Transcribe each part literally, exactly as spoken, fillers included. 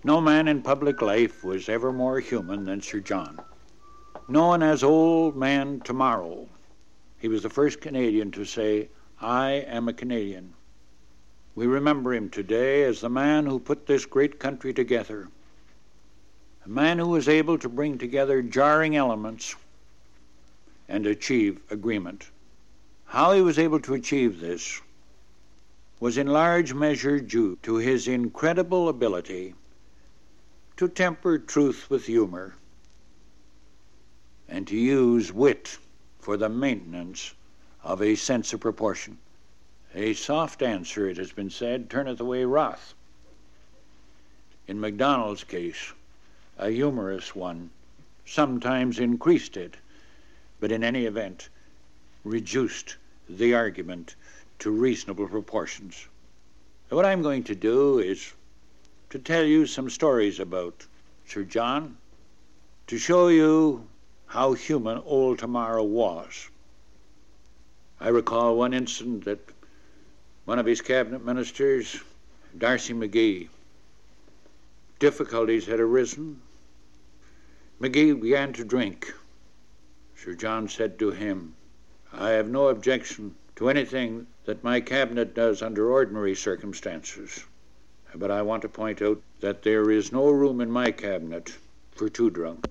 No man in public life was ever more human than Sir John. Known as Old Man Tomorrow, he was the first Canadian to say, "I am a Canadian." We remember him today as the man who put this great country together, a man who was able to bring together jarring elements and achieve agreement. How he was able to achieve this was in large measure due to his incredible ability to temper truth with humor and to use wit for the maintenance of a sense of proportion. A soft answer, it has been said, turneth away wrath. In Macdonald's case, a humorous one sometimes increased it, but in any event reduced the argument to reasonable proportions. What I'm going to do is to tell you some stories about Sir John, to show you how human Old Tomorrow was. I recall one incident that one of his cabinet ministers, D'Arcy McGee, difficulties had arisen. McGee began to drink. Sir John said to him, "I have no objection to anything that my cabinet does under ordinary circumstances, but I want to point out that there is no room in my cabinet for two drunk."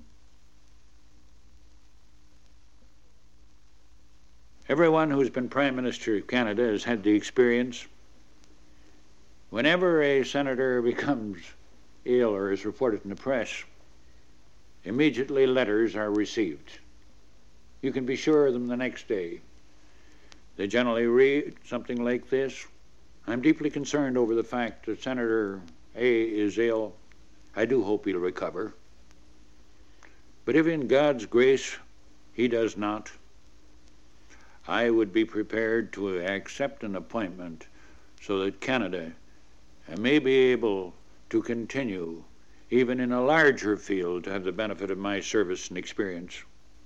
Everyone who's been Prime Minister of Canada has had the experience. Whenever a senator becomes ill or is reported in the press, immediately letters are received. You can be sure of them the next day. They generally read something like this: "I'm deeply concerned over the fact that Senator A is ill. I do hope he'll recover. But if in God's grace he does not, I would be prepared to accept an appointment so that Canada may be able to continue, even in a larger field, to have the benefit of my service and experience."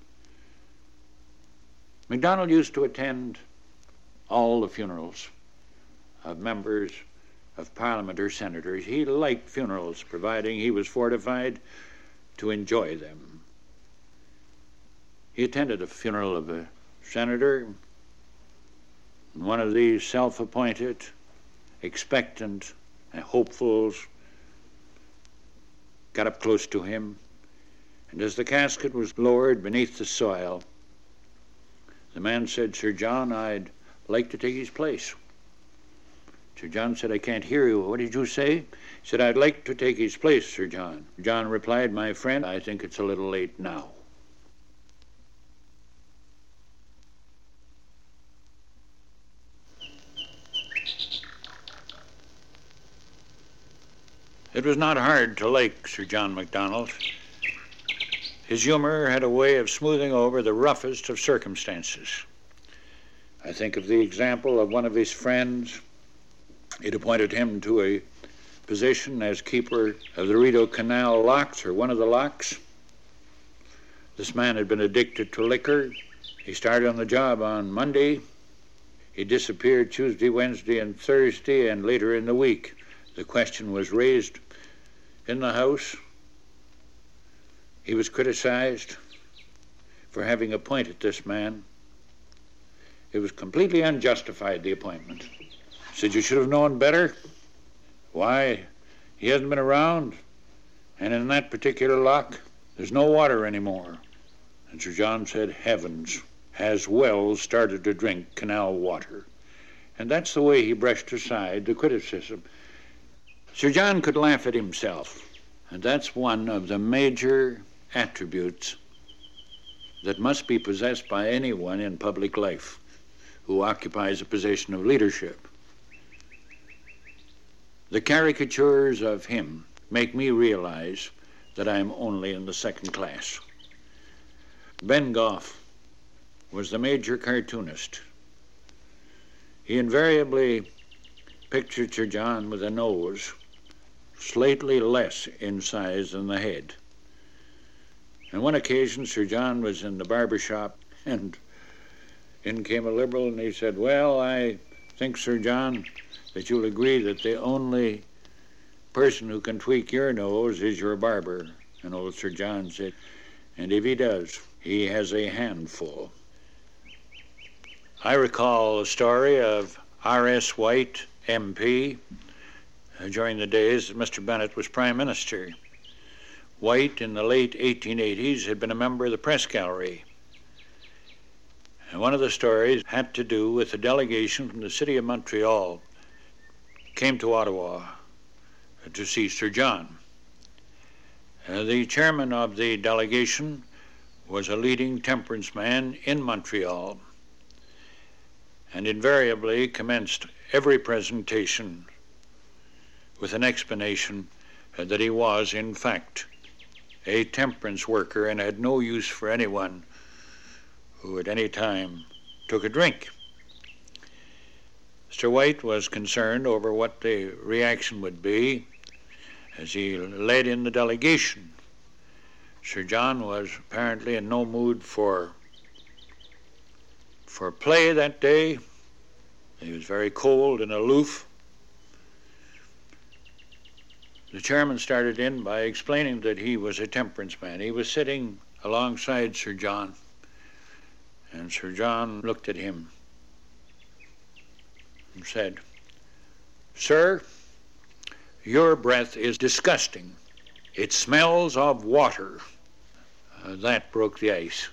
Macdonald used to attend all the funerals of members of Parliament or senators. He liked funerals, providing he was fortified to enjoy them. He attended a funeral of a senator, and one of these self-appointed, expectant, and hopefuls got up close to him, and as the casket was lowered beneath the soil, the man said, "Sir John, I'd like to take his place." Sir John said, "I can't hear you. What did you say?" He said, "I'd like to take his place, Sir John." John replied, "My friend, I think it's a little late now." It was not hard to like Sir John Macdonald. His humor had a way of smoothing over the roughest of circumstances. I think of the example of one of his friends. He'd appointed him to a position as keeper of the Rideau Canal locks, or one of the locks. This man had been addicted to liquor. He started on the job on Monday. He disappeared Tuesday, Wednesday, and Thursday, and later in the week. The question was raised in the House. He was criticized for having appointed this man. It was completely unjustified, the appointment. He said, "You should have known better. Why, he hasn't been around, and in that particular lock, there's no water anymore." And Sir John said, "Heavens, has Wells started to drink canal water?" And that's the way he brushed aside the criticism. Sir John could laugh at himself, and that's one of the major attributes that must be possessed by anyone in public life who occupies a position of leadership. The caricatures of him make me realize that I'm only in the second class. Ben Goff was the major cartoonist. He invariably pictured Sir John with a nose slightly less in size than the head. On one occasion, Sir John was in the barber shop, and in came a Liberal, and he said, "Well, I think, Sir John, that you'll agree that the only person who can tweak your nose is your barber, and old Sir John said, and if he does, he has a handful. I recall a story of R S White, M P, uh, during the days that Mister Bennett was Prime Minister. White, in the late eighteen eighties, had been a member of the press gallery. And one of the stories had to do with a delegation from the city of Montreal came to Ottawa to see Sir John. Uh, the chairman of the delegation was a leading temperance man in Montreal, and invariably commenced every presentation with an explanation uh, that he was, in fact, a temperance worker and had no use for anyone who at any time took a drink. Mister White was concerned over what the reaction would be as he led in the delegation. Sir John was apparently in no mood for for play that day. He was very cold and aloof. The chairman started in by explaining that he was a temperance man. He was sitting alongside Sir John, and Sir John looked at him and said, "Sir, your breath is disgusting. It smells of water." Uh, that broke the ice.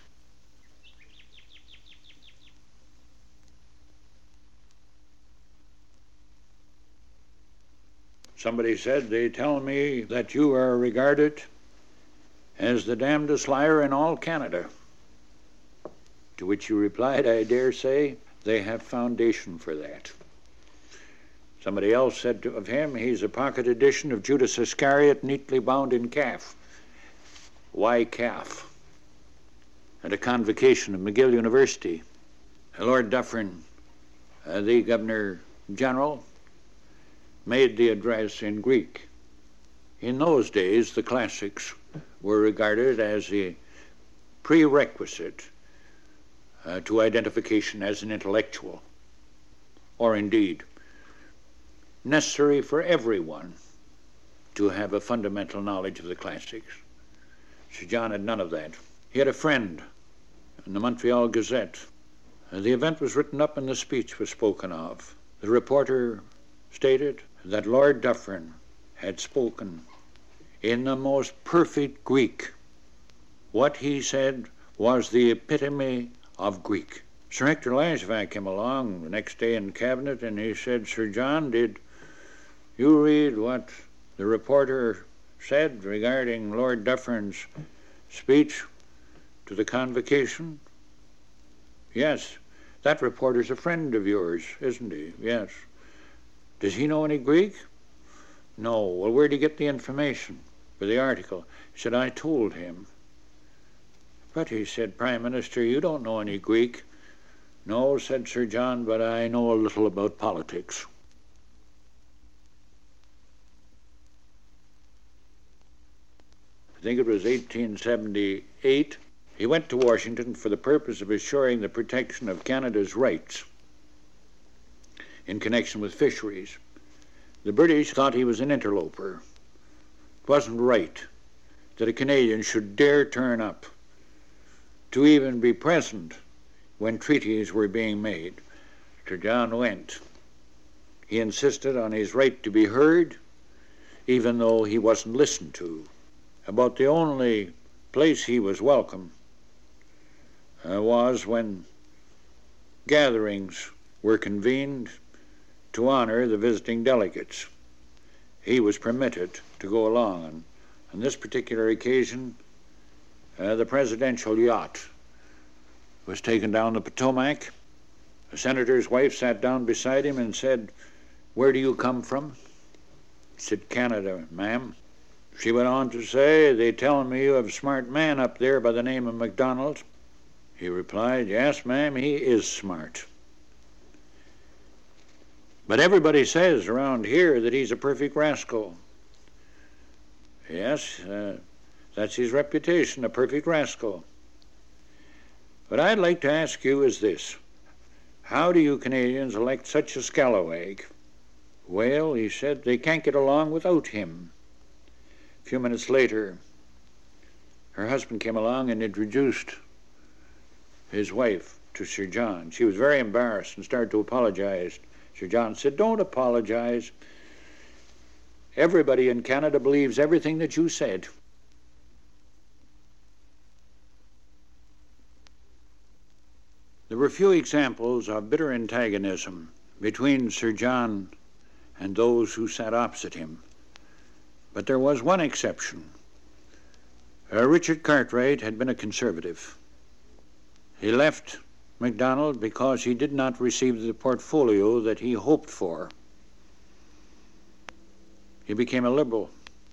Somebody said, "They tell me that you are regarded as the damnedest liar in all Canada." To which you replied, "I dare say they have foundation for that." Somebody else said of him, "He's a pocket edition of Judas Iscariot neatly bound in calf." Why calf? At a convocation of McGill University, Lord Dufferin, uh, the Governor General, made the address in Greek. In those days, the classics were regarded as a prerequisite uh, to identification as an intellectual, or indeed necessary for everyone to have a fundamental knowledge of the classics. Sir John had none of that. He had a friend in the Montreal Gazette. Uh, the event was written up and the speech was spoken of. The reporter stated that Lord Dufferin had spoken in the most perfect Greek. What he said was the epitome of Greek. Sir Hector Langevin came along the next day in cabinet and he said, "Sir John, did you read what the reporter said regarding Lord Dufferin's speech to the convocation?" "Yes." "That reporter's a friend of yours, isn't he?" "Yes." "Does he know any Greek?" "No." "Well, where did he get the information for the article?" He said, "I told him." "But," he said, "Prime Minister, you don't know any Greek." "No," said Sir John, "but I know a little about politics." I think it was eighteen seventy-eight, he went to Washington for the purpose of assuring the protection of Canada's rights in connection with fisheries. The British thought he was an interloper. It wasn't right that a Canadian should dare turn up to even be present when treaties were being made. Sir John went. He insisted on his right to be heard, even though he wasn't listened to. About the only place he was welcome uh, was when gatherings were convened to honor the visiting delegates. He was permitted to go along, and on this particular occasion, uh, the presidential yacht was taken down the Potomac. The senator's wife sat down beside him and said, "Where do you come from?" He said, "Canada, ma'am." She went on to say, "They tell me you have a smart man up there by the name of MacDonald." He replied, "Yes, ma'am, he is smart. But everybody says around here that he's a perfect rascal." "Yes, uh, that's his reputation, a perfect rascal. What I'd like to ask you is this. How do you Canadians elect such a scalawag Well, he said, they can't get along without him. A few minutes later, her husband came along and introduced his wife to Sir John. She was very embarrassed and started to apologize. Sir John said, don't apologize. Everybody in Canada believes everything that you said. There were few examples of bitter antagonism between Sir John and those who sat opposite him. But there was one exception. Uh, Richard Cartwright had been a conservative. He left Macdonald because he did not receive the portfolio that he hoped for. He became a liberal.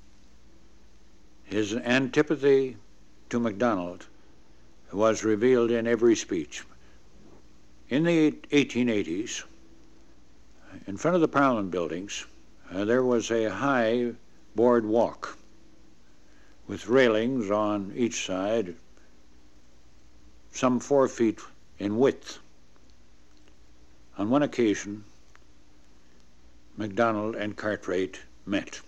His antipathy to Macdonald was revealed in every speech. In the eighteen eighties, in front of the Parliament buildings, uh, there was a high board walk with railings on each side, some four feet in width. On one occasion, Macdonald and Cartwright met,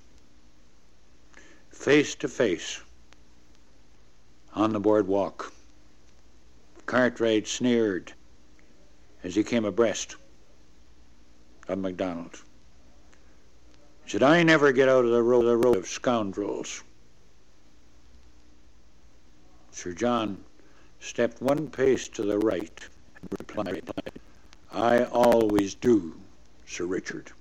face to face, on the boardwalk. Cartwright sneered as he came abreast of Macdonald. He said, I never get out of the road, the road of scoundrels. Sir John stepped one pace to the right and replied, I always do, Sir Richard.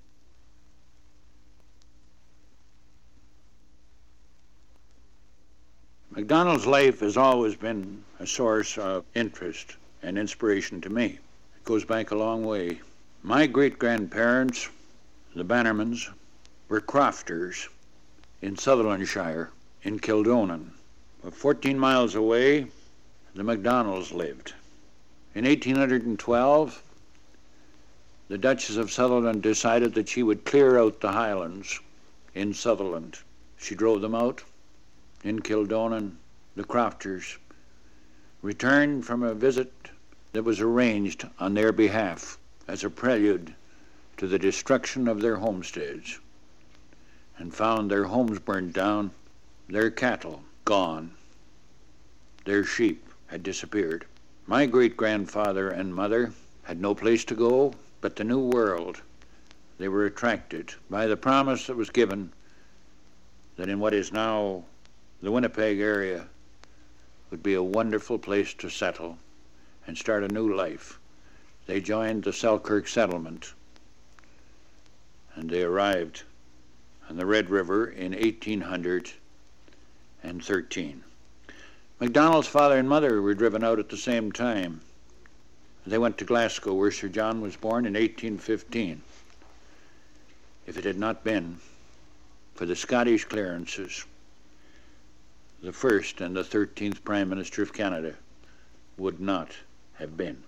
Macdonald's life has always been a source of interest and inspiration to me. It goes back a long way. My great-grandparents, the Bannermans, were crofters in Sutherlandshire, in Kildonan. fourteen miles away, the Macdonalds lived. In eighteen twelve, the Duchess of Sutherland decided that she would clear out the Highlands in Sutherland. She drove them out. In Kildonan, the crofters returned from a visit that was arranged on their behalf as a prelude to the destruction of their homesteads, and found their homes burned down, their cattle gone, their sheep had disappeared. My great-grandfather and mother had no place to go but the New World. They were attracted by the promise that was given that in what is now the Winnipeg area would be a wonderful place to settle and start a new life. They joined the Selkirk settlement, and they arrived on the Red River in eighteen thirteen. Macdonald's father and mother were driven out at the same time. They went to Glasgow, where Sir John was born in eighteen fifteen. If it had not been for the Scottish clearances, the first and the thirteenth Prime Minister of Canada would not have been.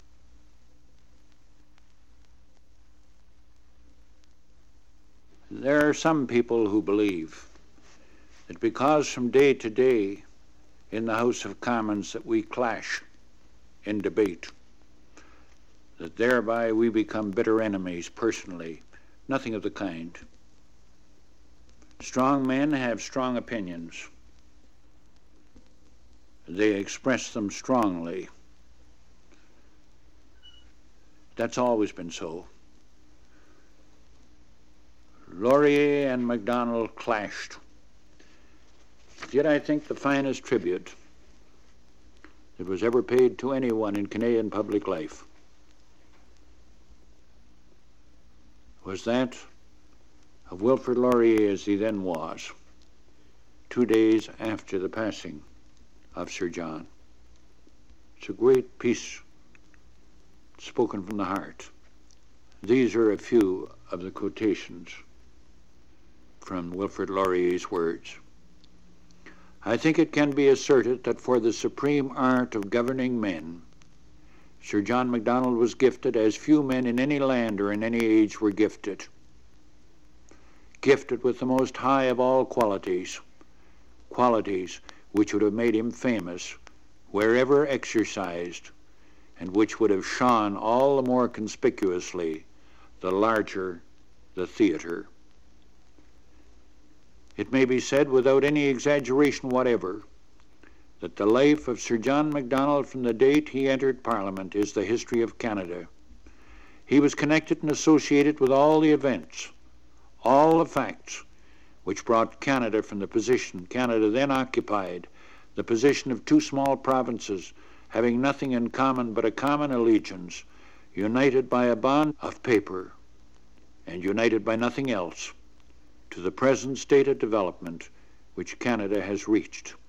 There are some people who believe that because from day to day in the House of Commons that we clash in debate, that thereby we become bitter enemies personally. Nothing of the kind. Strong men have strong opinions. They express them strongly. That's always been so. Laurier and Macdonald clashed. Yet I think the finest tribute that was ever paid to anyone in Canadian public life was that of Wilfrid Laurier, as he then was, two days after the passing of Sir John. It's a great piece spoken from the heart. These are a few of the quotations from Wilfrid Laurier's words. I think it can be asserted that for the supreme art of governing men, Sir John Macdonald was gifted as few men in any land or in any age were gifted. Gifted with the most high of all qualities, qualities which would have made him famous wherever exercised, and which would have shone all the more conspicuously the larger the theater. It may be said without any exaggeration whatever that the life of Sir John Macdonald from the date he entered Parliament is the history of Canada. He was connected and associated with all the events, all the facts, which brought Canada from the position Canada then occupied, the position of two small provinces having nothing in common but a common allegiance, united by a bond of paper and united by nothing else, to the present state of development which Canada has reached.